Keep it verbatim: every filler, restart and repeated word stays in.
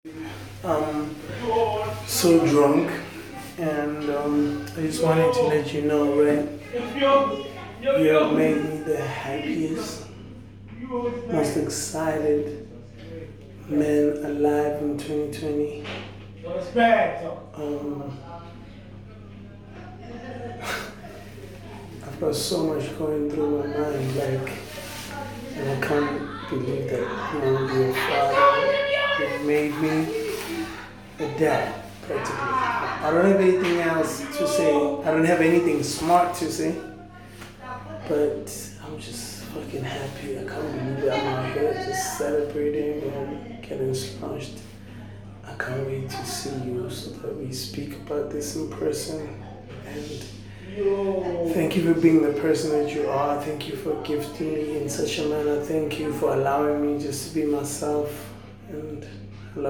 I'm so drunk, and um, I just wanted to let you know, right? You have made me the happiest, most excited man alive in twenty twenty. Um, I've got so much going through my mind, like, and I can't believe that you want to be a father. You made me a dad, practically. I don't have anything else to say. I don't have anything smart to say, but I'm just fucking happy. I can't believe that I'm out here just celebrating and getting splashed. I can't wait to see you so that we speak about this in person. And thank you for being the person that you are. Thank you for gifting me in such a manner. Thank you for allowing me just to be myself. And